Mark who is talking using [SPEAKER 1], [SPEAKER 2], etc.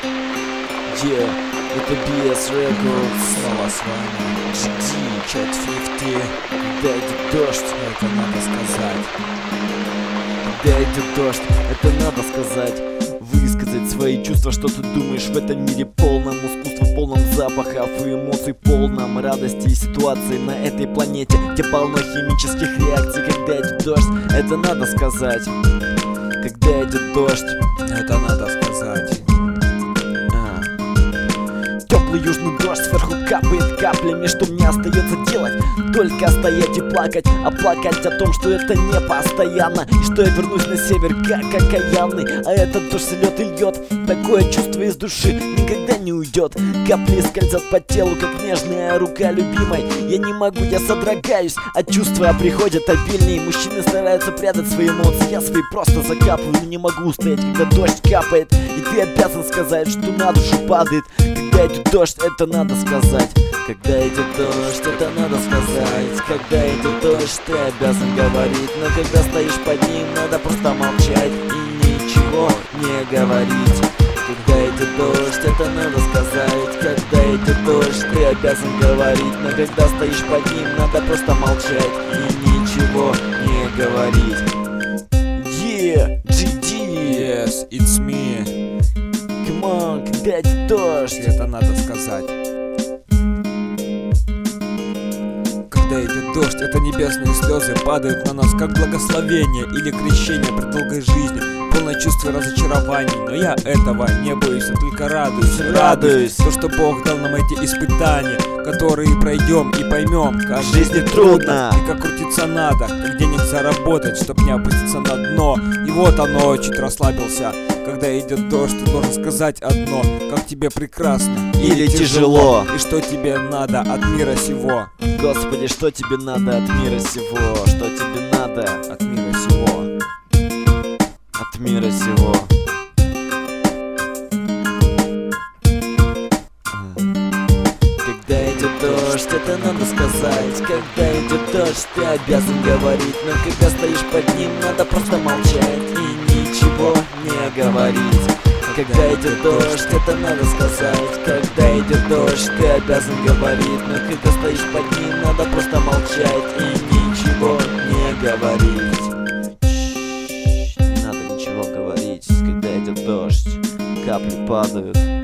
[SPEAKER 1] Это BS Records, снова с вами GD, Chat 50. Да идет дождь, это надо сказать. Да идет дождь, это надо сказать. Высказать свои чувства, что ты думаешь в этом мире полном искусства, полном запахов и эмоций, полном радости и ситуации на этой планете, где полно химических реакций. Когда идет дождь, это надо сказать. Когда идет дождь, это надо сказать. Теплый южный дождь сверху капает каплями. Что мне остается делать? Только стоять и плакать. А плакать о том, что это не постоянно, и что я вернусь на север как окаянный. А этот дождь льет и льет. Такое чувство из души никогда не уйдет. Капли скользят по телу, как нежная рука любимой. Я не могу, я содрогаюсь, а чувства приходят обильнее. Мужчины стараются прятать свои эмоции, я свои просто закапываю. Но не могу устоять, когда дождь капает. И ты обязан сказать, что на душу падает. Когда идет дождь, это надо сказать. Когда идет дождь, это надо сказать. Когда идет дождь, ты обязан говорить. Но когда стоишь под ним, надо просто молчать и ничего не говорить. Когда идет дождь, это надо сказать. Когда идет дождь, ты обязан говорить. Но когда стоишь под ним, надо просто молчать и ничего не говорить. Yeah, GD.
[SPEAKER 2] Yes, it's me.
[SPEAKER 1] Come on, когда идет дождь,
[SPEAKER 2] это надо сказать. Когда идет дождь, это небесные слезы падают на нас, как благословение или крещение при долгой жизни, полное чувство разочарований. Но я этого не боюсь, а только радуюсь. То, что Бог дал нам эти испытания, которые пройдем и поймем, как в жизни трудно и как крутиться надо, как денег заработать, чтоб не опуститься на дно. И вот оно, чуть расслабился. Когда идет дождь, ты должен сказать одно: как тебе прекрасно
[SPEAKER 1] или тяжело,
[SPEAKER 2] и что тебе надо от мира сего.
[SPEAKER 1] Господи, что тебе надо от мира сего? Что тебе надо
[SPEAKER 2] от мира сего?
[SPEAKER 1] От мира сего. Когда идет дождь, это надо сказать. Когда идет дождь, ты обязан говорить. Но когда стоишь под ним, надо просто молчать и ничего не говорить. Когда идет дождь, это надо сказать. Когда идет дождь, ты обязан говорить. Но когда стоишь под ним, надо просто молчать и ничего не говорить. Не надо ничего говорить. Когда идет дождь, капли падают.